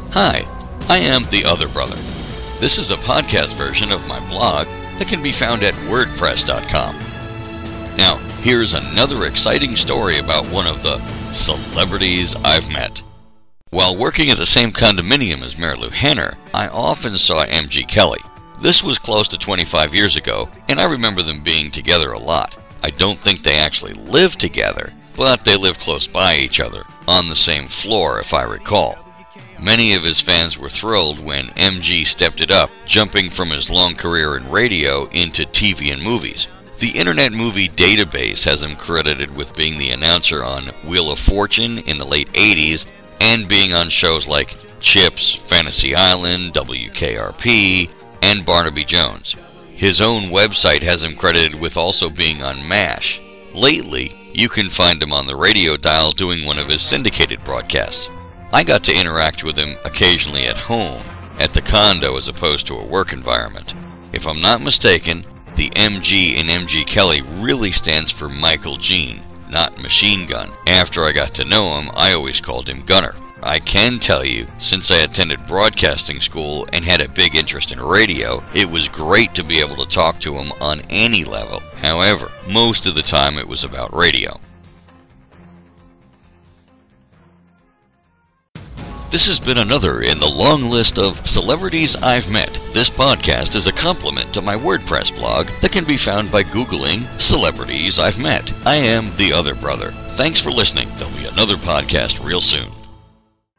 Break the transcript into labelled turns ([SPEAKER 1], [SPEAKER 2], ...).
[SPEAKER 1] Hi, I am The Other Brother. This is a podcast version of my blog that can be found at WordPress.com. Now, here's another exciting story about one of the celebrities I've met. While working at the same condominium as Marilu Henner, I often saw MG Kelly. This was close to 25 years ago, and I remember them being together a lot. I don't think they actually lived together, but they lived close by each other, on the same floor if I recall. Many of his fans were thrilled when MG stepped it up, jumping from his long career in radio into TV and movies. The Internet Movie Database has him credited with being the announcer on Wheel of Fortune in the late 80s and being on shows like Chips, Fantasy Island, WKRP, and Barnaby Jones. His own website has him credited with also being on MASH. Lately, you can find him on the radio dial doing one of his syndicated broadcasts. I got to interact with him occasionally at home, at the condo as opposed to a work environment. If I'm not mistaken, the MG in MG Kelly really stands for Michael Gene, not Machine Gun. After I got to know him, I always called him Gunner. I can tell you, since I attended broadcasting school and had a big interest in radio, it was great to be able to talk to him on any level. However, most of the time it was about radio. This has been another in the long list of celebrities I've met. This podcast is a complement to my WordPress blog that can be found by Googling Celebrities I've Met. I am The Other Brother. Thanks for listening. There'll be another podcast real soon.